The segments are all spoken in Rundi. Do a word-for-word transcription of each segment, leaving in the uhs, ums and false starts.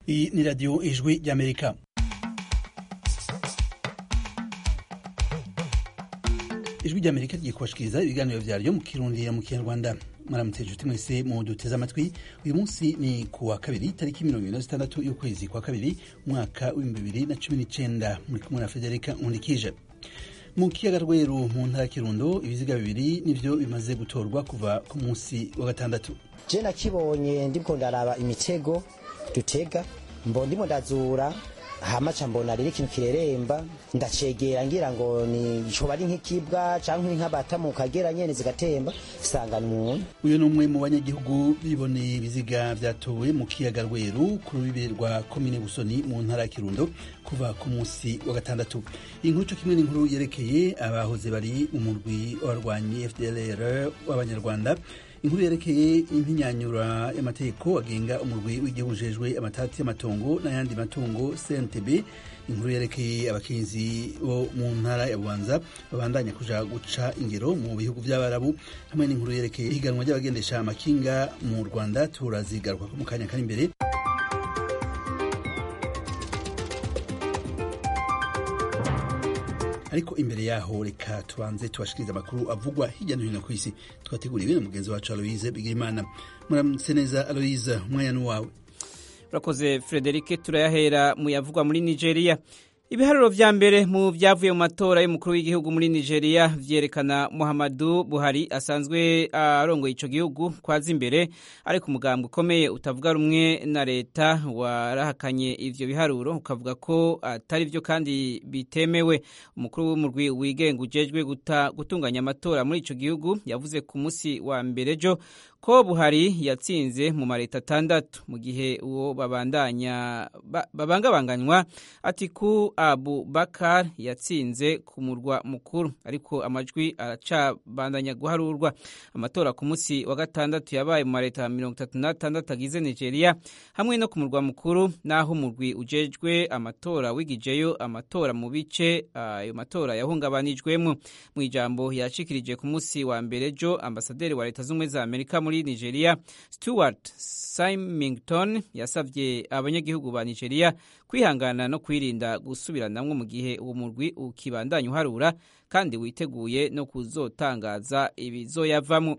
Iyi ni radiyo ijwi ry'Amerika. Ijwi ry'Amerika rigiye kubashikiriza ibiganiro vyaryo mu Kirundi mu Kinyarwanda. Mwaramutse nshuti mwese mu duteze amatwi. Uyu munsi ni kuwa kabiri tariki mirongo ine na zitandatu y'ukwezi kwa kabiri umwaka w'ibihumbi bibiri na cumi n'icenda. Muri kumwe na Frederica Nkundikije. Mu kiyaga Rweru mu ntara ya Kirundo ibiziga bibiri nivyo bimaze gutorwa kuva ku munsi wa gatandatu. Je nakibonye ndiko ndaraba imitego dutega mbo ndimo ndazura hamaca mbona riri ikintu kireremba ndacegera ngira ngo ni coba ari nk'ikibwa canke nk'abata mu kagera nyene zigatemba sangana umuntu. Uyu ni umwe mu banyagihugu biboneye ibiziga vyatowe mu kiyaga Rweru ku rubibe rwa komine Busoni mu ntara ya Kirundo kuva ku munsi wa gatandatu. Inkuru co kimwe n'inkuru yerekeye abahoze bari mu murwi w'abarwanyi F D L R w'abanyarwanda. Inkuru yerekeye impinyanyura y'amategeko agenga umurwi w'igihugu ujejwe amatati y'amatongo n'ayandi matungo C N T B. Inkuru yerekeye abakenyezi bo mu ntara ya Bubanza babandanya kuja guca ingero mu bihugu vy'Abarabu, hamwe n'inkuru yerekeye ihiganwa ry'abagendesha amakinga mu Rwanda. Turazigaruka mu kanya kari imbere. Ariko imbere yaho reka tubanze tubashikiriza amakuru avugwa hirya no hino ku isi twateguriwe na mugenzi wacu Aloise Bigirimana. Muramutse neza Aloise, umwanya ni wawe. Urakoze Frederic. Turayahera mu yavugwa muri Nigeria. Ibiharuro vya mbere mu vyavuye mu matora y'umukuru w'igihugu muri Nigeria vyerekana Muhammadu Buhari asanzwe arongoye ico gihugu kwaza imbere, ariko umugambwe ukomeye utavuga rumwe na leta warahakanye ivyo biharuro ukavuga ko atari vyo kandi bitemewe. Umukuru w'umurwi wigenga ujejwe gutunganya amatora muri ico gihugu yavuze ku musi wa mbere jo ko Buhari yatsinze mu mareta atandatu, mu gihe uwo babandanya ba, babangabanganywa Atiku Abubakar yatsinze ku murwa mukuru, ariko amajwi aracabandanya guharurwa. Amatora ku musi wa gatandatu yabaye mu mareta mirongo itatu n'atandatu agize Nigeria, hamwe no ku murwa mukuru, naho umurwi ujejwe amatora wigijeyo amatora mu bice ayo matora yahungabanijwemo. Mu ijambo yashikirije ku musi wa mbere jo, ambasaderi wa leta z'ubumwe za Amerika muri Nigeria Stuart Symington yasavye abanyagihugu ba Nigeria kwihangana no kwirinda gusubiranamwo mu gihe uwo murwi ukibandanya uharura kandi witeguye no kuzotangaza ibizoyavamo.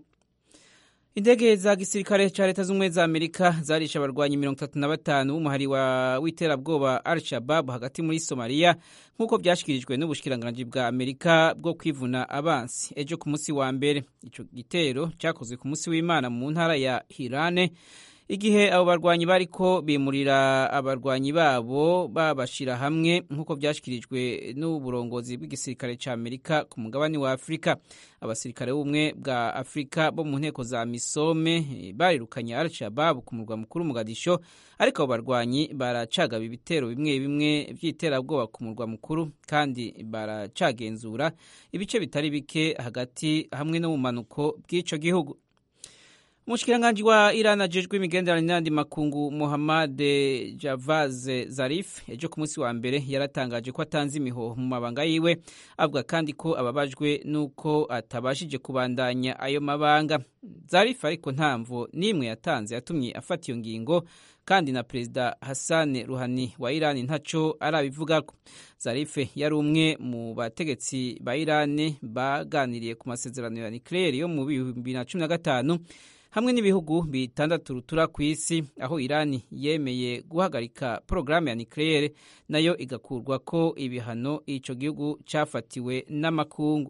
Indege za gisirikare ca leta z'ubumwe za Amerika zarisha abarwanyi mirongo itatu na batanu b'umuhari wa w'iterabwoba Al-Shabaab hagati muri Somalia, nk'uko vyashikirijwe n'ubushikiranganji bwa Amerika bwo kwivuna abansi ejo ku musi wa mbere. Ico gitero cakozwe ku musi w'Imana mu ntara ya Hirane, igihe abo barwanyi bariko bimurira abarwanyi babo babashira hamwe, nk'uko vyashikirijwe n'uburongozi bw'igisirikare ca Amerika ku mugabane wa Afrika. Abasirikare b'ubumwe bwa Afrika bo mu nteko za Misome barirukanye Al-Shabaab ku murwa mukuru Mogadisho, ariko abo barwanyi baracagaba ibitero bimwe bimwe vy'iterabwoba ku murwa mukuru kandi baracagenzura ibice bitari bike hagati hamwe no mu manuko bw'ico gihugu. Umushikiranganji wa Iran ajejwe imigenderanire n'andi makungu Mohammad Javad Zarif ejo ku munsi wa mbere yaratangaje ko atanze imihoho mu mabanga yiwe, avuga kandi ko ababajwe nuko atabashije kubandanya ayo mabanga. Zarif ariko ntamvo nimwe yatanze yatumye afata iyo ngingo, kandi na Perezida Hassan Rouhani wa Iran ntaco arabivugako. Zarif yari umwe mu bategetsi ba Iran baganiriye ku masezerano ya nucleaire yo mu bihumbi na cumi na gatanu hamwe n'ibihugu bitandatu rutura ku isi, aho Irani yemeye guhagarika porogaramu ya nucleaire nayo igakurwa ko ibihano ico gihugu cafatiwe n'amakungu.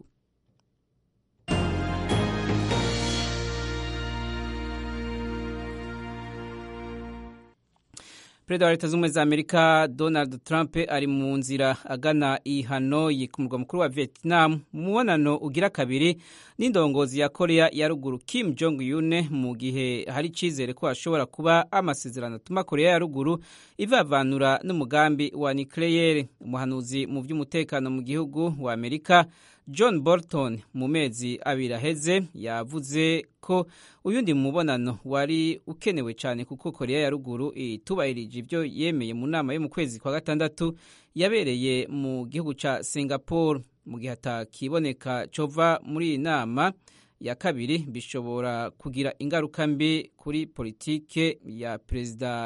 Perezida wa leta z'ubumwe za Amerika Donald Trump ari mu nzira agana i Hanoi ku murwa mukuru wa Vietnam, mubonano ugira kabiri n'indongozi ya Korea ya ruguru Kim Jong Un, mu gihe hari icizere ko hashobora kuba amasezerano atuma Korea ya ruguru ivavanura n'umugambi wa nucleaire. Umuhanuzi mu vy'umutekano mu gihugu wa Amerika John Bolton mu mezi abiri aheze yavuze ko uyundi mubonano wari ukenewe cyane kuko Korea ya ruguru itubahirije ivyo yemeye mu nama yo mu kwezi kwa gatandatu yabereye mu gihugu ca Singapore. Mu gihe atakiboneka cova muri iyi nama ya kabiri bishobora kugira ingaruka mbi kuri politike ya Perezida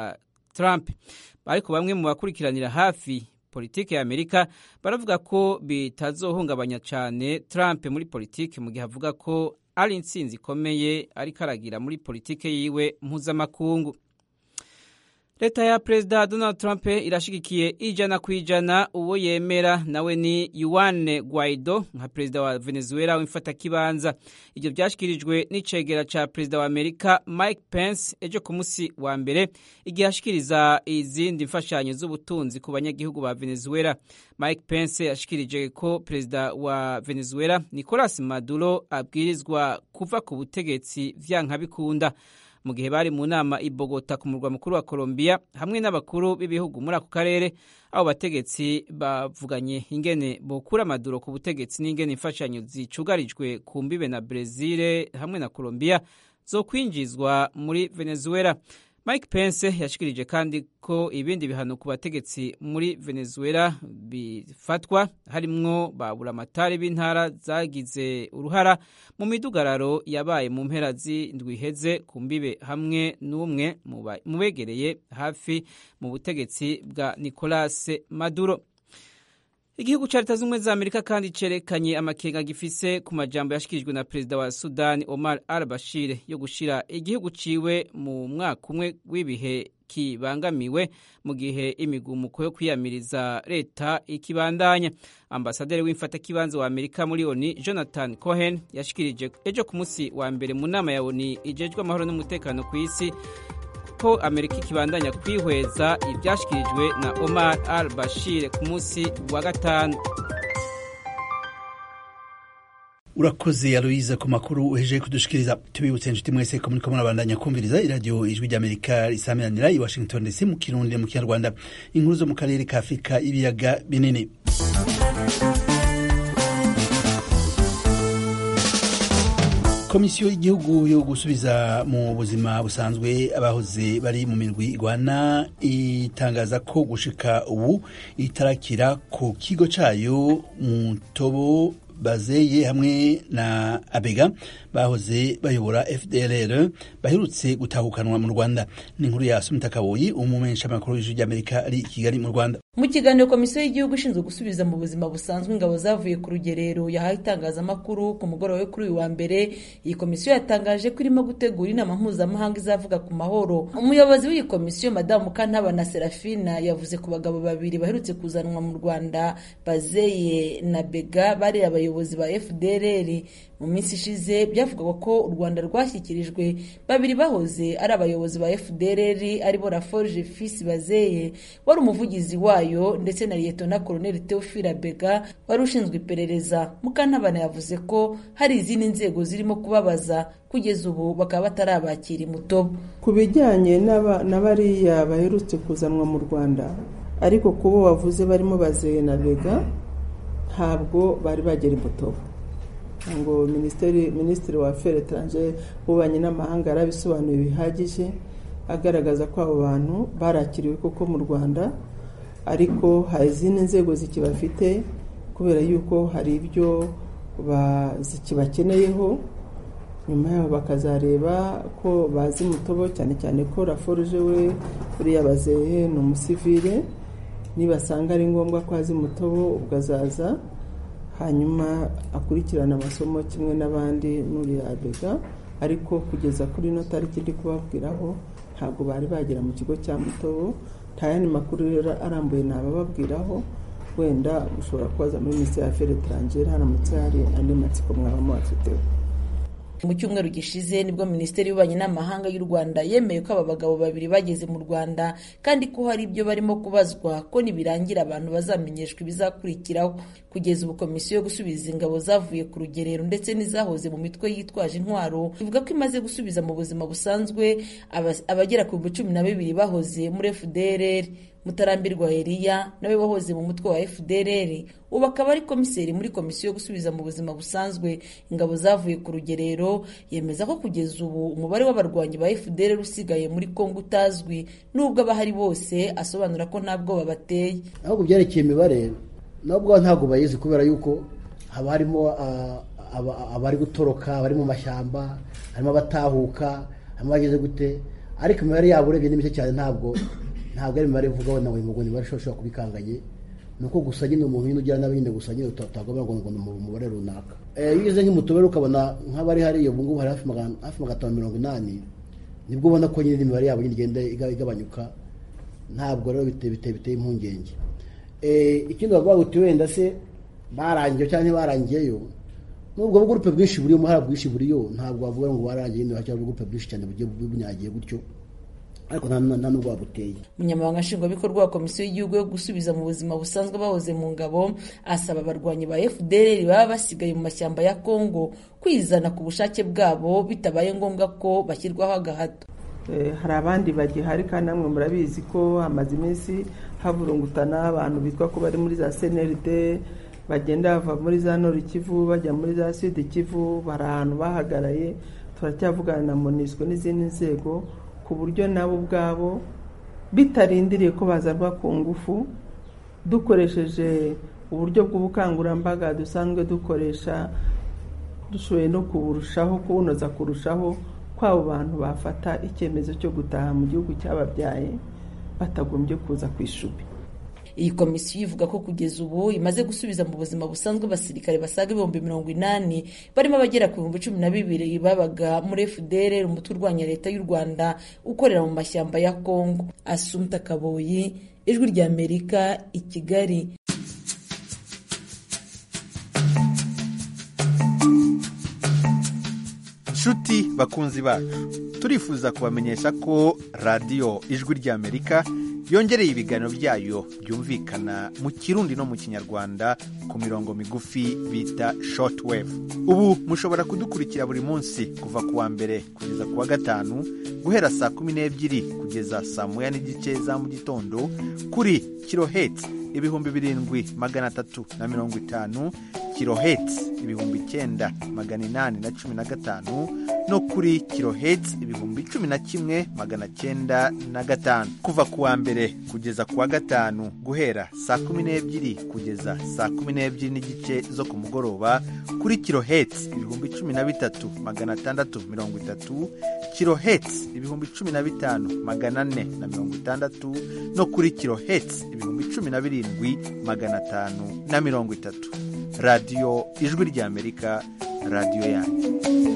Trump. Ariko bamwe mu bakurikiranira hafi politike ya Amerika baravuga ko bitazohungabanya cyane Trump muri politike mu gihe avuga ko ari intsinzi ikomeye ariko aragira muri politike yiwe mpuzamakungu. Leta ya Perezida Donald Trump irashigikiye ijana ku ijana uwo yemera nawe ni Juan Guaido nka perezida wa Venezuela w'imfata kibanza. Ibyo byashikirijwe n'icegera ca perezida wa Amerika Mike Pence ejo ku musi wa mbere igihe ashikiriza izindi mfashanyo z'ubutunzi ku banyagihugu ba Venezuela. Mike Pence yashikirije ko perezida wa Venezuela Nicolas Maduro abwirizwa kuva ku butegetsi vyanka bikunda. Mu gihe bari mu nama i Bogota ku murwa mukuru wa Colombia hamwe n'abakuru b'ibihugu muri ako karere, abo bategetsi bavuganye ingene bokura Maduro ku butegetsi n'ingene imfashanyo zicugarijwe ku mbibe na Brazil hamwe na Colombia zo kwinjizwa muri Venezuela. Mike Pence yashikirije kandi ko ibindi bihano ku bategetsi muri Venezuela bifatwa harimwo babura amatari b'intara zagize uruhara mu midugararo yabaye mu mpera z'indwi iheze ku mbibe hamwe n'umwe mu begereye hafi mu butegetsi bwa Nicolas Maduro. Igihugu ca Leta z'Ubumwe za Amerika kandi cerekanye amakenga gifise ku majambo yashikirijwe na perezida wa Sudani Omar al-Bashir yo gushira igihugu ciwe mu mwaka umwe w'ibihe kibangamiwe mu gihe imigumuko yo kwiyamiriza leta ikibandanya. Ambasaderi w'imfata kibanza wa Amerika muri O N U Jonathan Cohen yashikirije ejo ku musi wa mbere mu nama ya O N U ijejwe amahoro n'umutekano ku isi ko Amerika ikibandanya kwihweza ibyashikirijwe na Omar al-Bashir ku munsi wa gatanu. Urakoze Aloise ku makuru uhejeje kudushikiriza. Tubibutse inshuti mwese ko muriko murabandanya kumviriza iradiyo Ijwi ry'Amerika risamiranira i Washington D C mu Kirundi mu Kinyarwanda. Inkuru zo mu karere ka Afrika ibiyaga binini. Komisiyo y'igihugu yo gusubiza mu buzima busanzwe abahoze bari mu mirwi igwana itangaza ko gushika ubu itarakira ku kigo cayo mu Tobo Bazeye hamwe na Abega bahoze bayobora F D L R baherutse gutahukanwa mu Rwanda. Ni inkuru ya Sumita Kaboyi umumensha makuru y'Ijwi ry'Amerika ari Kigali mu Rwanda. Mu kiganiro komisiyo y'igihugu ishinzwe gusubiza mu buzima busanzwe ingabo zavuye ku rugerero yahaye itangazamakuru ku mugoroba wo kuri uyu wa mbere, iyi komisiyo yatangaje ko irimo gutegura inama mpuzamahanga izavuga ku mahoro. Umuyobozi w'iyi komisiyo Madamu Mukantabana Serafina yavuze ku bagabo babiri baherutse kuzanwa mu Rwanda Bazeye na Bega bari abayobozi ba F D L R. Mu minsi ishize byavugaga ko u Rwanda rwashyikirijwe babiri bahoze ari abayobozi ba F D L R aribo Laforge Fils Bazeye wari umuvugizi wayo ndetse na Lieutenant Colonel Theophile Bega wari ushinzwe iperereza. Mukantabana yavuze ko hari izindi nzego zirimo kubabaza kugeza ubu bakaba batarabakira imutobo. Ku bijyanye n'abariya baherutse kuzanwa mu Rwanda ariko kubo wavuze barimo Bazeye na Bega ntabwo bari bagera imutobo ngo Ministeri Ministri wa Affaires étrangères ubanye n'amahanga yarabisobanuye bihagije agaragaza ko abo bantu barakiriwe koko mu Rwanda, ariko hari izindi nzego zikibafite kubera yuko hari ibyo zikibakeneyeho, nyuma yaho bakazareba ko bazi mutobo, cyane cyane ko Laforge we uriya Bazeye ni umusivile, nibasanga ari ngombwa ko azi mutobo ubwo azaza hanyuma akurikirana amasomo kimwe n'abandi n'uriya Bega, ariko kugeza kuri no tariki ndi kubabwiraho ntabwo bari bagera mu kigo cya mutobo. Tayani makuru rero arambuye nabababwiraho, wenda ushobora kubaza muri Ministeri y'Affaires étrangères haramutse hari andi matsiko mwaba mwafiteho. Mu cyumweru gishize nibwo Minisiteri y'Ububanyi n'Amahanga y'u Rwanda yemeye ko aba bagabo babiri bageze mu Rwanda kandi ko hari ibyo barimo kubazwa ko nibirangira abantu bazamenyeshwa ibizakurikiraho. Kugeza ubu komisiyo yo gusubiza ingabo zavuye ku rugerero ndetse n'izahoze mu mitwe yitwaje intwaro ivuga ko imaze gusubiza mu buzima busanzwe abagera ku cumi na babiri bahoze muri F D L R. Mutarambirwa Elia nawe wahoze mu mutwe wa F D L R ubu akaba ari komiseri muri komisiyo yo gusubiza mu buzima busanzwe ingabo zavuye ku rugerero, yemeza ko kugeza ubu umubare w'abarwanyi ba F D L R usigaye muri Kongo utazwi, nubwo abahari bose asobanura ko ntabwo babateye. Ahubwo byerekeye imibare nubwo ntabwo bayizi kubera yuko haba harimo abari gutoroka, abari mu mashyamba, harimo abatahuka, harimo bageze gute, ariko imibare yabo urebye ni mike cyane, ntabwo ntabwo ari imibare ivuga wenda ngo imugoni barashobora kubikanganye nuko gusa nyine umuntu nyine ugira n'abindi gusa nyine utagomba ngo ngo umubare runaka eh yize nk'umutobero ukabona nk'abari hari iyo bungu hari hafi magana hafi magana mirongo inani nibwo ubona ko nyine imibare yabo igenda igabanyuka ntabwo rero biteye biteye biteye impungenge eh ikindi bavuga uti wenda se barangiye cyane barangiyeyo nubwo groupe bwinshi buri mu hara bwinshi buriyo ntabwo bavuga ngo barangiye ni hacyari groupe bwinshi cyane bugiye bunyagiye gutyo ariko nta nubwo wabuteye. Umunyamabanga nshingwabikorwa wa komisiyo y'igihugu yo gusubiza mu buzima busanzwe bahoze mu ngabo asaba abarwanyi ba F D L R baba basigaye mu mashyamba ya Kongo kwizana ku bushake bwabo bitabaye ngombwa ko bashyirwaho agahato. Eh, hari abandi bagihari kandi namwe murabizi ko hamaze iminsi havurungutana abantu bitwa ko bari muri za C N L D bagenda bava muri za Nord Kivu bajya muri za Sud Kivu bari ahantu bahagaraye. Turacyavugana na MONUSCO n'izindi nzego ku buryo nabo ubwabo bitarindiriye ko bazarwa ku ngufu dukoresheje uburyo bw'ubukangurambaga dusanzwe dukoresha dushoboye no kuburushaho kubunoza kurushaho kw'abo bantu bafata icyemezo cyo gutaha mu gihugu cyababyaye batagombye kuza kwishubi. Iyi komisiyo ivuga ko kugeza ubu imaze gusubiza mu buzima busanzwe abasirikare basaga ibihumbi mirongo inani barimo abagera ku bihumbi cumi na bibiri babaga muri F D L R umutwe urwanya leta y'u Rwanda ukorera mu mashyamba ya Kongo. Assumpta Kaboyi, Ijwi rya Amerika, i Kigali. Shuti bakunzi bacu, turifuza kubamenyesha ko radio Ijwi rya Amerika yongereye ibiganiro byayo byumvikana mu Kirundi no mu Kinyarwanda ku mirongo migufi bita shortwave. Ubu mushobora kudukurikira buri munsi kuva kuwa mbere kugeza kuwa gatanu guhera saa kumi n'ebyiri kugeza saa moya n'igice za mu gitondo kuri kilohertz ibihumbi birindwi magana atatu na mirongo itanu, kilohertz ibihumbi icyenda magana inani na cumi na gatanu no kuri kilohertz ibihumbi cumi na kimwe magana cyenda na gatanu. Kuva kuwa mbere kugeza kuwa gatanu guhera saa kumi n'ebyiri kugeza saa kumi n'ebyiri n'igice zo ku mugoroba kuri kilohertz ibihumbi cumi na bitatu magana atandatu mirongo itatu, kilohertz ibihumbi cumi na bitanu magana ane na mirongo itandatu no kuri kilohertz ibihumbi cumi na birindwi magana atanu na mirongo itatu. Radio Ijwi rya Amerika, radio yanyu.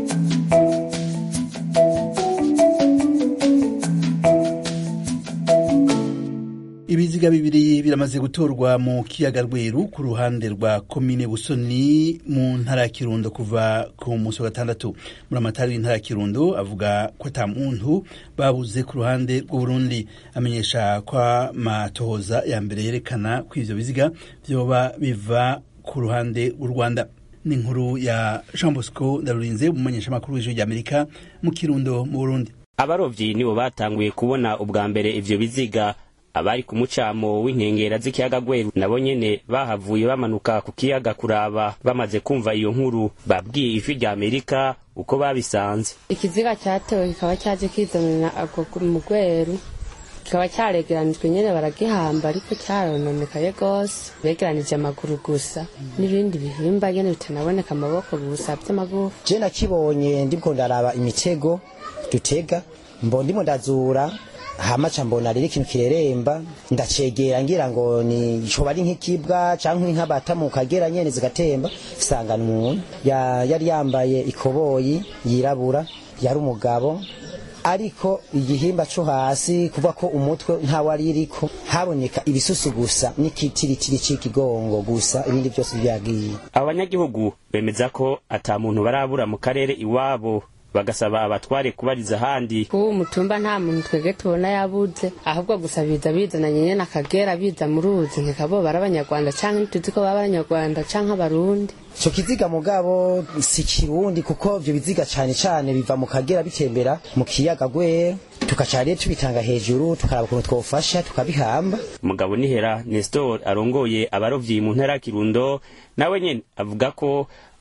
Ibiziga bibiri biramaze gutorwa mu kiyaga Rweru ku ruhande rwa komine Busoni mu ntara ya Kirundo kuva ku munsi wa gatandatu. Muramatari w'intara ya Kirundo avuga ko ata muntu babuze ku ruhande rw'u Burundi, amenyesha kwa matohoza ya mbere yerekana ko ivyo biziga vyoba biva ku ruhande rw'u Rwanda. Ni inkuru ya Jean Bosco Ndarurinze, umumenyesha makuru w'Ijwi rya Amerika mu Kirundo mu Burundi. Abarovyi nibo batanguye kubona ubwa mbere ivyo biziga. Abari ku mucamo w'inkengera z'ikiyaga Rweru nabo nyene bahavuye bamanuka ku kiyaga kuraba. Bamaze kumva iyo nkuru babwiye Ijwi rya Amerika uko babisanze. Ikiziga cyatewe kikaba cyaje kizanana mu Rweru, kikaba cyaregeranijwe nyene baragihamba ariko cyarononekaye gose, begeranije amaguru gusa n'ibindi bihimba nyene bitanaboneka amaboko gusa by'amaguru. Je nakibonye ndiko ndaraba imitego dutega mbo ndimo ndazura hamaca mbona riri ikintu kireremba ndacegera ngira ngo ni coba ari nk'ikibwa canke nk'abata mu kagera nyene zigatemba sanga n'umuntu ya yari yambaye ikoboyi yirabura yari umugabo ariko igihimba cyo hasi kuva ko umutwe nta wari iriko haboneka ibisusu gusa n'ikitiritiri c'ikigongo gusa ibindi byose byagiye. Abanyagihugu bemeza ko ata muntu barabura mu karere iwabo, bagasaba abatware kubariza handi. Ku mutumba nta muntu twege tubona yabuze, ahubwo gusa biza bizana nyene nakagera biza mu ruzi nkabo barabanyarwanda canke tuzi ko babanyarwanda canke abarundi. So kiziga mugabo si kirundi kuko byo biziga cyane cyane biva mu kagera bitembera mu kiyaga Rweru, tukacariye tubitanga hejuru tukaraba ukuntu twofasha tukabihamba. Mugabo Nihera Nestor arongoye abarovyi mu ntara Kirundo nawe nyene avuga ko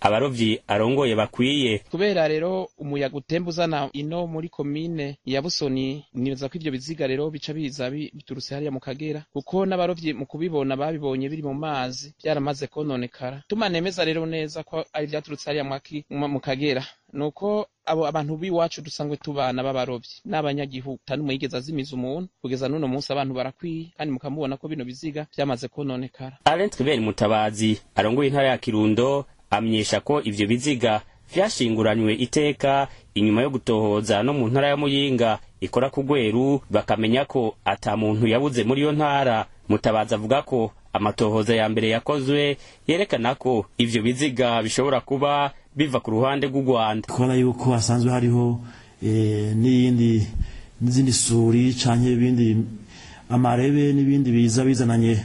abarovyi arongoye bakwiye. Kubera rero umuyaga utemba uzana ino muri komine ya Busoni, nibaza ko ivyo biziga rero bica biza biturutse hariya mu Kagera, kuko n'abarovyi mu kubibona babibonye biri mu mazi byaramaze kononekara. Tumanemeza rero neza ko ari vyaturutse hariya mu Kagera, nuko abo abantu biwacu dusanzwe tubana b'abarovyi n'abanyagihugu tanumwe yigeza azimiza umuntu kugeza nuno munsi abantu barakwiye, kandi mukamubona ko bino biziga byamaze kononekara. Alain Tribert Mutabazi arongoye intara ya Kirundo amenyesha ko ivyo biziga vyashinguranywe iteka inyuma yo gutohoza no mu ntara ya Muyinga ikora ku Gweru, bakamenya ko ata muntu yabuze muri yo ntara. Mutabazi avuga ko amatohoza ya mbere yakozwe yerekana ko ivyo biziga bishobora kuba biva ku ruhande rw'u Rwanda. Kubona yuko hasanzwe hariho eh, n'iyindi n'izindi suri canke ibindi amarebe n'ibindi biza bizananye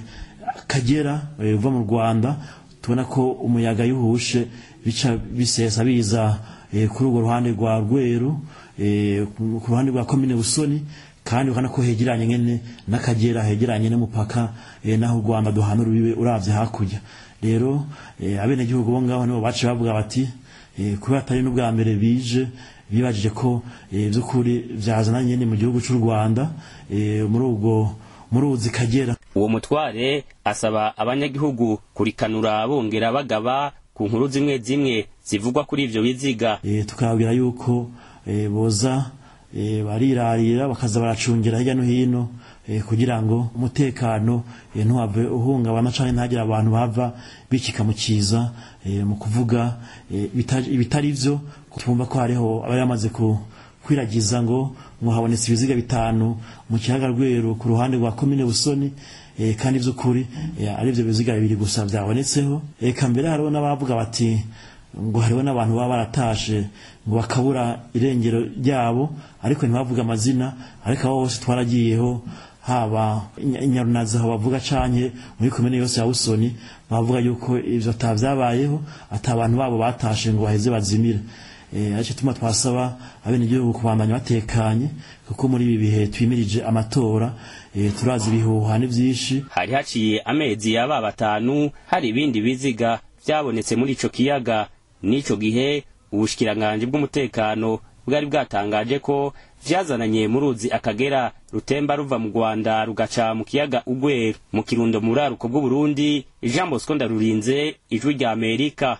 Kagera uva eh, mu Rwanda, tubona ko umuyaga yuhushe bica bisesa biza eh, kuri urwo ruhande rwa Rweru, eh, ku ruhande rwa komine Busoni, kandi ukana ko hegeranye nyene n'Akagera, hegeranye n'umupaka eh, naho u Rwanda duhana rubibe uravye hakurya. Rero eh, abene gihugu bo ngaho nibo bace bavuga bati eh, kubera atari n'ubwa mbere bije bibajije ko eh, by'ukuri vyazana nyene mu gihugu cy'u Rwanda eh, muri ubwo muri uzi Kagera. Uwo mutware asaba abanyagihugu kurikanura bongera bagaba ku nkuru zimwe zimwe zivugwa kuri ivyo biziga. E, tukabwira yuko e, boza e, barirarira bakaza baracungera hirya no hino e, kugira ngo umutekano e, ntuhave uhungabana canke ntagira abantu bava bikika mu kiza e, mu kuvuga e, ibitari vyo. Twumva ko hariho abari bamaze ku kwiragiza ngo ngo habonetse ibiziga bitanu mu kiyaga Rweru ku ruhande rwa komine Busoni, e, kandi vy'ukuri e, ari vyo biziga bibiri gusa vyabonetseho. Eka mbere hariho n'abavuga bati ngo hariho n'abantu baba baratashe ngo bakabura irengero ryabo, ariko ntibavuga amazina, ariko abo bose twaragiyeho haba inyarunazi aho bavuga canke muri komine yose ya Busoni bavuga yuko ivyo atavyabayeho, ata abantu babo batashe ngo baheze bazimire. Eh aje tuma twasaba abene gihugu kubandanya batekanye, kuko muri ibi bihe twimirije amatora eh turazi bihuha n'ivyishi. Hari haciye amezi yaba batanu hari ibindi biziga byabonetse muri ico kiyaga. Nico gihe ubushikiranganje bw'umutekano bwari bwatangaje ko vyazananye mu ruzi Akagera rutemba ruva mu Rwanda rugaca mu kiyaga Ugweru. Mu Kirundo muri aruko bw'u Burundi, Jean Bosco Ndarurinze, Ijwi rya Amerika.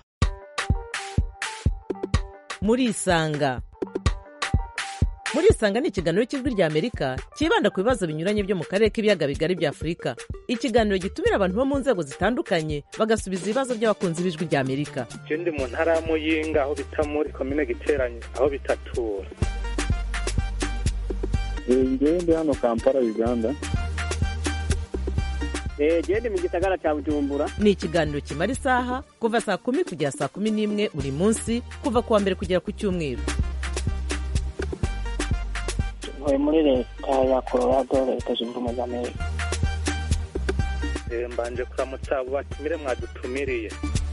Muri Isanga. Muri Isanga ni ikiganiro cy'Ijwi rya Amerika kibanda ku bibazo binyuranye byo mu karere k'ibiyaga bigari bya Afurika. Ikiganiro gitumira abantu bo mu nzego zitandukanye bagasubiza ibibazo by'abakunzi b'Ijwi rya Amerika. Je ndi mu ntara ya Muyinga aho bita muri komine Giteranye aho bitatura. Ngiye ndi hano Kampala Uganda. Eh gende mu gisagara cya Bujumbura. Ni ikiganiro kimara isaha kuva saa kumi kugera saa kumi n'imwe buri munsi kuva kuwa mbere kugera ku cyumweru. Ntuye muri leta ya Colorado, leta zunze ubumwe za Amerika. Eh mbanje kuramutsa abo batumire mwadutumiriye.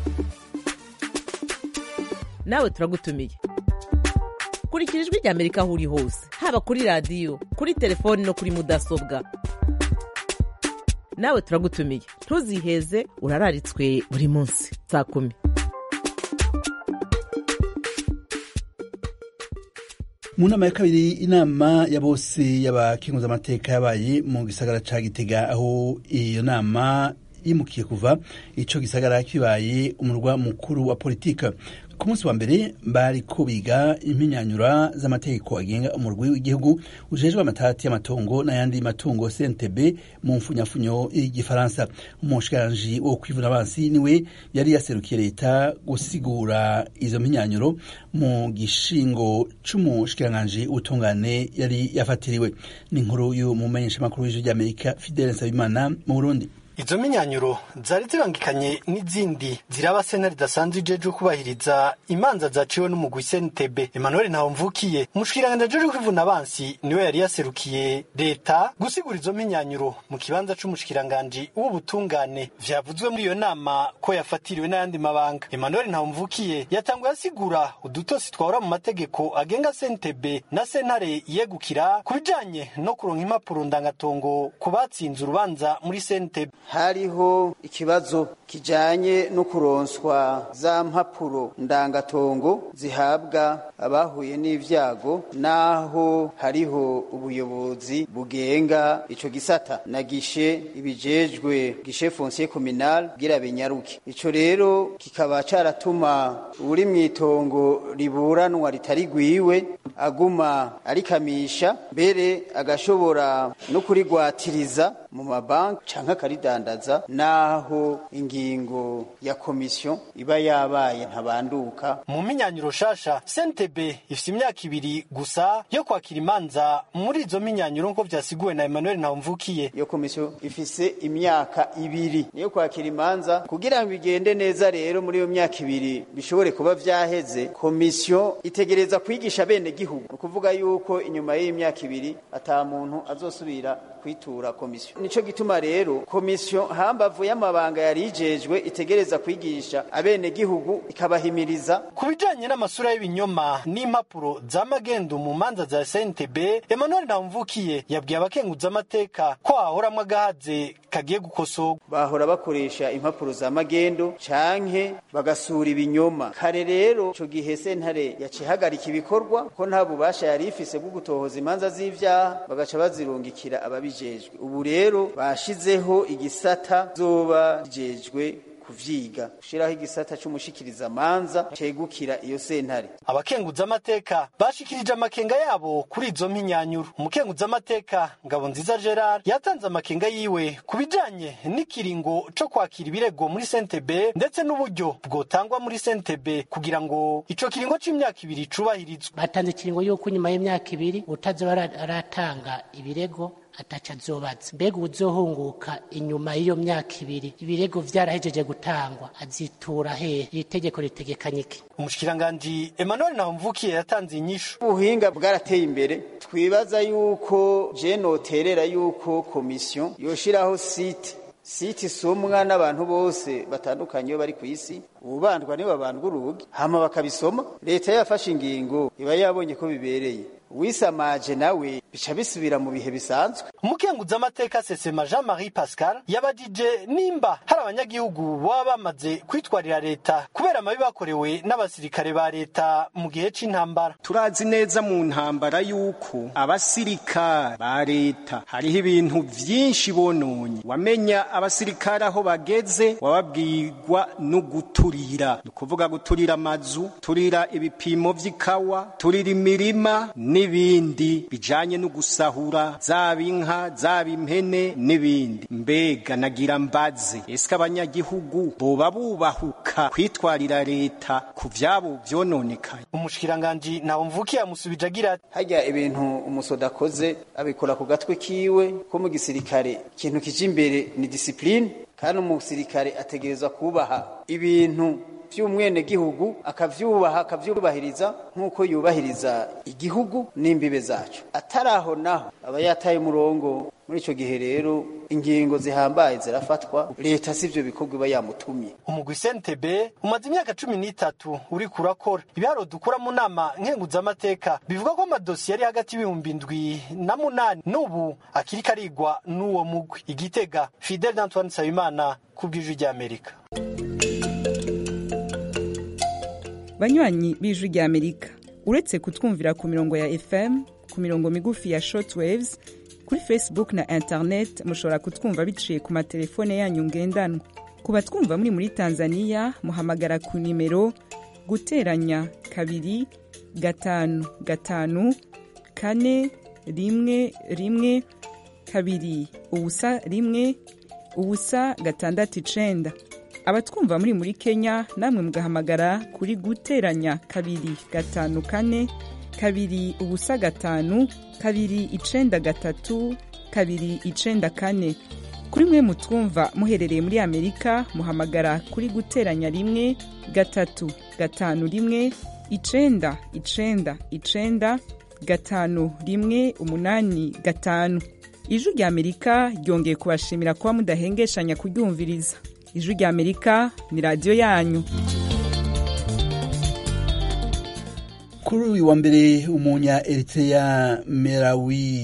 Nawe turagutumiye. Kurikira Ijwi rya Amerika aho uri hose, haba kuri radio, kuri telefoni no kuri mudasobwa. Nawe turagutumiye, ntuziheze, urararitswe buri munsi saa kumi. Mu nama ya kabiri inama ya bose y'abakenguza amateka yabaye mu gisagara ca Gitega, aho iyo nama yimukiye kuva ico gisagara kibaye umurwa mukuru wa politika. Ku munsi wa mbere bari ko biga impinyanyura z'amategeko agenga umurwi w'igihugu ujejwe amatati y'amatongo n'ayandi matungo C N T B mu mfunyafunyo y'igifaransa. Umushikiranganje wo kwivuna abansi niwe yari yaserukiye leta gusigura izo mpinyanyuro mu gishingo c'umushikiranganje utungane yari yafatiriwe. Ni inkuru y'umumenyesha makuru w'Ijwi rya Amerika Fidel Nsabimana mu Burundi. Izo minyanyuro zari zibangikanye n'izindi ziraba sena ridasanzwe ijeje kubahiriza imanza zaciwe n'umugwi C N T B. Emmanuel Ntawumvukiye umushikiranganje ajeje kwivuna abansi niwe yari yaserukiye leta gusigura izo minyanyuro mu kibanza c'umushikiranganje w'ubutungane. Vyavuzwe muri iyo nama ko yafatiriwe n'ayandi mabanga. Emmanuel Ntawumvukiye yatanguye asigura udutosi twahora mu mategeko agenga C N T B na sentare yegukira kubijanye no kuronka impapuro ndangatongo kubatsinze urubanza muri C N T B. hariho ikibazo kijanye no kuronswa za mpapuro ndangatongo zihabwa abahuye n'ivyago, naho hariho ubuyobozi bugenga ico gisata na gishe ibijejwe gishe foncier communal gira benyaruke. Ico rero kikaba caratuma uri mwitongo riburanwa ritari gwiwe aguma arikamisha, mbere agashobora no kurigwatiriza mu mabanki canke akaridandaza, naho ingingo ya komisiyo iba yabaye ntabanduka. Mu minyanyuro shasha C N T B ifite imyaka ibiri gusa yo kwakira imanza. Muri izo minyanyuro nko vyasiguwe na Emmanuel Ntawumvukiye, iyo komisiyo ifise imyaka ibiri niyo kwakira imanza. Kugira ngo bigende neza rero muri iyo myaka ibiri bishobore kuba vyaheze, komisiyo itegereza kwigisha bene gihugu, ukuvuga yuko inyuma y'imyaka ibiri ata muntu azosubira kwitura komisiyo. Nico gituma rero komisiyo hambavu y'amabanga yarijejwe itegereza kwigisha abene gihugu, ikabahimiriza kubijanye n'amasura y'ibinyoma n'impapuro za magendo mu manza za C N T B. Emmanuel Ntawumvukiye yabwiye abakenguza amateka ko ahoramwe agahaze kagiye gukosorwa. Bahora bakoresha impapuro za magendo canke bagasura ibinyoma. Kare rero ico gihe sentare yacihagarika ibikorwa ko nta bubasha yari ifise bwo gutohoza imanza z'ivyaha, bagaca bazirungikira ababijejwe. Ubu rero bashizeho igisata zoba jejwe kuvyiga, gushiraho igisata c'umushikiriza manza cegukira iyo sentare. Abakenguza amateka bashikirije amakenga yabo kuri izo mpinyanyuro. Umukenguza amateka Ngabonziza Gerard yatanze amakenga yiwe kubijanye n'ikiringo co kwakira ibirego muri C N T B ndetse n'uburyo bwotangwa muri C N T B kugira ngo ico kiringo c'imyaka ibiri cubahirizwe. Batanze ikiringo yuko nyuma y'imyaka ibiri utazoba aratanga ibirego ataca azobaza. Mbega uzohunguka inyuma y'iyo myaka ibiri ibirego vyarahejeje gutangwa azitura he? Iri tegeko ritegekanye iki? Umushikiranganje Emmanuel Ntawumvukiye yatanze inyishu. Ubuhinga bwarateye imbere, twibaza yuko je noterera yuko komisiyo yoshiraho site site somwa n'abantu bose batandukanye bari ku isi, ubandwa nibo babandwa urubuga hama bakabisoma. Leta yafashe ingingo iba yabonye ko bibereye, wisamaje nawe bica bisubira mu bihe bisanzwe. Umukenguza amateka Sesema Jean Marie Pascal yabajije nimba hari abanyagihugu baba bamaze kwitwarira leta kubera amabi bakorewe n'abasirikare ba leta mu gihe c'intambara. Turazi neza mu ntambara yuko abasirikare ba leta hariho ibintu vyinshi bononye. Wamenya abasirikare aho bageze wababwirwa no guturira, nukuvuga guturira amazu, turira ibipimo vy'ikawa, turira imirima n'ibindi bijanye no gusahura zaba inka zaba impene n'ibindi. Mbega nagira mbaze, ese abanyagihugu boba bubahuka kwitwarira leta ku vyabo vyononekaye? Umushikiranganje Ntawumvukiye amusubije agira ati, harya ibintu umusoda akoze abikora ku gatwe kiwe, ko mu gisirikare ikintu kije imbere ni discipline, kandi umusirikare ategerezwa kubaha ibintu vy'umwene gihugu, akavyubaha akavyubahiriza nk'uko yubahiriza igihugu n'imbibe zacu. Ataraho naho aba yataye umurongo. Muri ico gihe rero ingingo zihambaye zirafatwa, leta sivyo bikorwa iba yamutumye. Umugwi C N T B umaze imyaka cumi n'itatu uri kurakora. Ibiharo dukura mu nama nkenguza amateka bivuga ko amadosiye yari hagati y'ibihumbi indwi na munani n'ubu akiri karigwa n'uwo mugwi. Igitega, Fidel Antoine Nsabimana kubw'Ijwi ry'Amerika. Banywanyi b'Ijwi ry'Amerika, uretse kutwumvira ku mirongo ya F M, ku mirongo migufi ya shortwaves, kuri Facebook na internet mushobora kutwumva biciye ku matelefone yanyu ngendanwa. Ku batwumva muri muri Tanzania muhamagara ku nimero guteranya kabiri gatanu gatanu kane rimwe rimwe kabiri ubusa rimwe ubusa gatandatu icenda. Abatwumva muri muri Kenya namwe mugahamagara kuri guteranya kabiri gatanu kane kabiri ubusa gatanu kabiri icenda gatatu kabiri icenda kane. Kuri mwe mutwumva muherereye muri Amerika muhamagara kuri guteranya rimwe gatatu gatanu rimwe icenda icenda icenda gatanu rimwe umunani gatanu. Ijwi ry'Amerika ryongeye kubashimira kuba mudahengeshanya kuryumviriza. Ijwi ry'Amerika ni radio yanyu. Kuri uyu wa mbere umunya Eritrea Merawi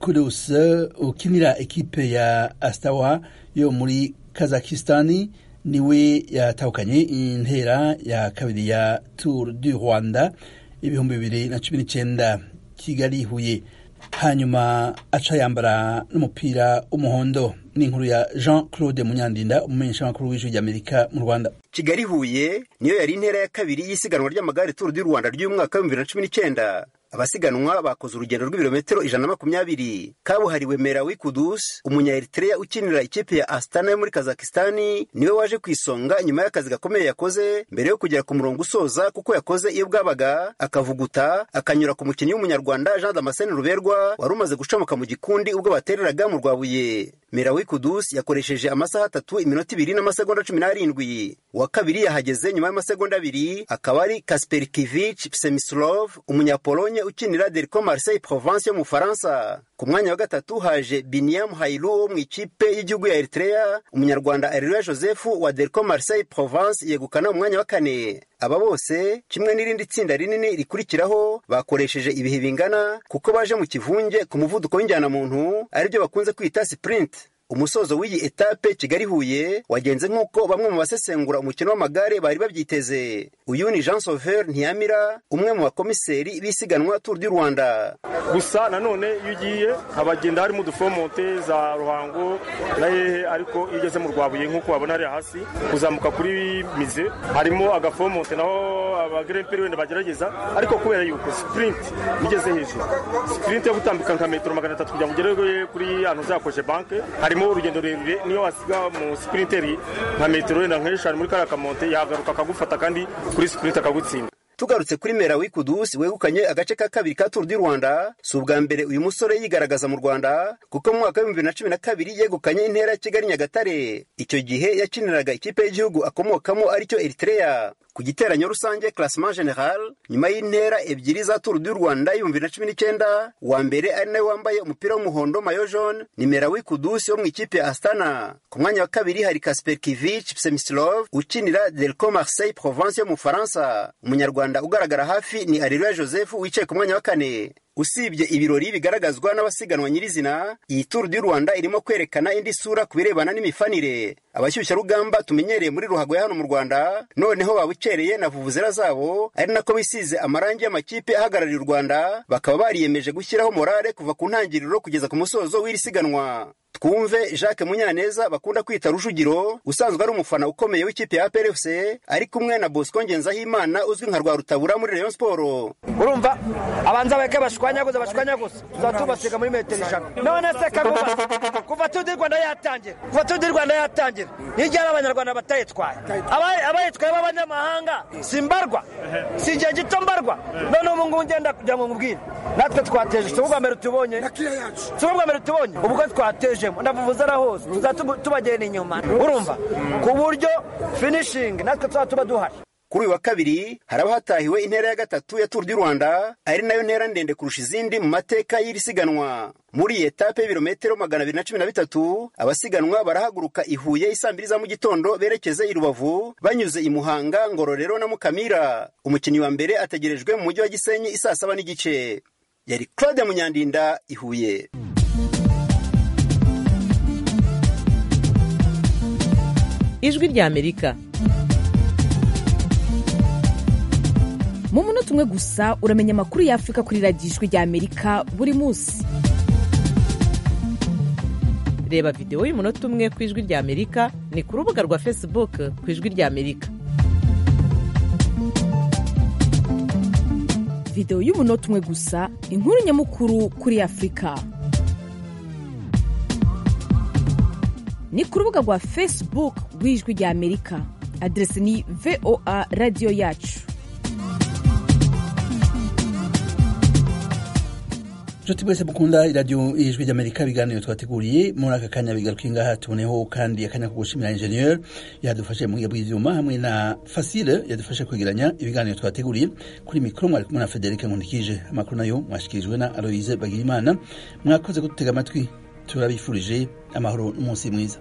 Kudus ukinira ekipe ya Astawa yo muri Kazakistani niwe yatahukanye intera ya kabiri ya Tour du Rwanda ibihumbi bibiri na cumi n'icenda Kigali Huye, hanyuma aca yambara n'umupira w'umuhondo. N'inkuru ya Jean Claude Munyandinda, umumenyesha makuru w'ijwi ry'Amerika mu Rwanda. Kigali Huye niyo yari intera ya kabiri y'isiganwa ry'amagare Tour du Rwanda ry'umwaka wa bibiri na cumi n'icenda. Abasiganwa bakoze urugendo rw'ibirometero ijana na makumyabiri. Kabuhariwe Merawi Kudus, umunya Eritrea ukinira ikipe ya Astana yo muri Kazakistani, niwe waje kwisonga nyuma y'akazi gakomeye yakoze mbere yo kugera ku murongo usoza, kuko yakoze iyo bwabaga akavuguta akanyura ku mukinnyi w'umunyarwanda Jean Damascene Ruberwa wari umaze gucamuka mu gikundi ubwo batereraga mu Rwabuye. Merawi Kudus yakoresheje amasaha atatu iminota ibiri n'amasegonda cumi n'arindwi. Wa kabiri yahageze nyuma y'amasegonda abiri, akaba ari Kasperkiewicz Przemyslow umunyapolonye ukinira Delco Marseille Provence yo mu Faransa. Ku mwanya wa gatatu haje Biniam Hailu wo mu ikipe y'igihugu ya Eritrea, umunyarwanda Areruya Joseph wa Delco Marseille Provence yegukana umwanya wa kane. Aba bose kimwe n'irindi tsinda rinini rikurikiraho bakoresheje ibihe bingana, kuko baje mu kivunge ku muvuduko w'injyana muntu, aribyo bakunze kwita sprint. Umusozo w'iyi etape Kigali Huye wagenze nk'uko bamwe mu basesengura umukino w'amagare bari babyiteze. Uyu ni Jean Sauveur Ntiyamira, umwe mu bakomiseri bisiganwa Tour du Rwanda. Gusa nanone iyo ugiye abagenda harimo udufomonte za Ruhango na hehe, ariko iyo ugeze mu Rwabuye nk'uko wabona ari hasi kuzamuka kuri mize harimo agafomonte naho abagrepe wenda bagerageza, ariko kubera yuko sprint igeze hejuru, sprint yo gutambika nka metero magana atatu kugira ngo ugere kuri ahantu zakoje banke, harimo urugendo rurerure. Niyo wasiga mu sprinteri nka metero wenda nk'eshanu muri kariya kamonte yagaruka akagufata kandi kuri sprint akagutsinda. Tugarutse kuri Merawi Kudus wegukanye agace ka kabiri ka Tour du Rwanda, si ubwa mbere uyu musore yigaragaza mu Rwanda, kuko mu mwaka wa bibiri na cumi na kabiri yegukanye intera ya Kigali Nyagatare. Icyo gihe yakiniraga ikipe y'igihugu akomokamo aricyo Eritrea. Ku giteranyo rusange classement general, nyuma y'intera ebyiri za Tour du Rwanda y'ibihumbi bibiri na cumi n'icenda, wa mbere ari nawe wambaye umupira w'umuhondo mayo jaune ni Merawi Kudus wo mu ikipe ya Astana. Ku mwanya wa kabiri hari Kasperkiewicz Przemyslow ukinira Delco Marseille Provence yo mu Faransa. Umunyarwanda ugaragara hafi ni Areruya Joseph wicaye ku mwanya wa kane. Usibye ibirori bigaragazwa n'abasiganwa nyirizina, iyi Tour du Rwanda irimo kwerekana indi sura kubirebana n'imifanire. Abashyushya rugamba tumenyereye muri ruhago ya hano mu Rwanda, noneho babukereye na vuvuzera zabo, ari nako bisize amarangi y'amakipe ahagarariye u Rwanda, bakaba bariyemeje gushyiraho morale kuva ku ntangiriro kugeza ku musozo w'iri siganwa. Twumve Jacques Munyaneza bakunda kwita Rujugiro, usanzwe ari umufana ukomeye w'ikipe ya A P R F C, ari kumwe na Bosco Ngenzahimana uzwi nka Rwarutabura muri Rayon Sport. Urumva abanza bake bashwanyaguza bashwanyaguza tuzatubasiga muri metero ijana. None se kaguba kuva Tour du Rwanda yatangira kuva Tour du Rwanda yatangira nijyara abanyarwanda batayitwaye, abaye abayitwaye b'abanyamahanga simbarwa sinje gito mbarwa. None ubu ngubu ngenda kujya mu mubwira natwe twateje tubwa mbere tubonye tubwa mbere tubonye ubwo twateje ndavuvuza na hose tuzatubagena inyuma. Urumva ku buryo finishing natwe tuzatuba duhari. Kuri wa kabiri haraba hatahiwe intera ya gatatu ya Tour du Rwanda, ari nayo ntera ndende kurusha izindi mu mateka y'iri siganwa. Muri etape y'ibirometero magana abiri na cumi na bitatu, abasiganwa barahaguruka i Huye isaa mbiri za mu gitondo berekeze i Rubavu banyuze i Muhanga, Ngororero na Mukamira. Umukinnyi wa mbere ategerejwe mu mujyi wa Gisenyi isaa saba n'igice. Yari Claude Munyandinda, i Huye. Ijwi ry'Amerika. Mu munota umwe gusa uramenya amakuru ya Afrika kuri radiyo Ijwi ry'Amerika buri munsi. Reba video y'umunota umwe ku Ijwi ry'Amerika ni ku rubuga rwa Facebook ku Ijwi ry'Amerika. Video y'umunota umwe gusa, inkuru nyamukuru kuri Afrika. Ni ku rubuga rwa Facebook rw'Ijwi ry'Amerika. Adresi ni V O A Radio Yacu. Joti mwese mukunda iradiyo Ijwi ry'Amerika, ibiganiro twateguriye muri aka kanya bigarukiye ngaha. Tuboneho kandi akanya ko gushimira ingenieur yadufashe mu bw'ibyuma hamwe na Facile yadufashe kwegeranya ibiganiro twateguriye. Kuri mikoro mwari kumwe na Frederic Nkundikije. Amakuru nayo mwashikirijwe na Aloise Bagirimana. Mwakoze kudutega amatwi, turabifurije amahoro n'umunsi mwiza.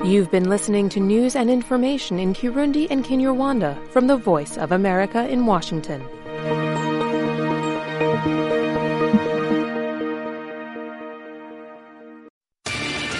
You've been listening to news and information in Kirundi and Kinyarwanda from the Voice of America in Washington.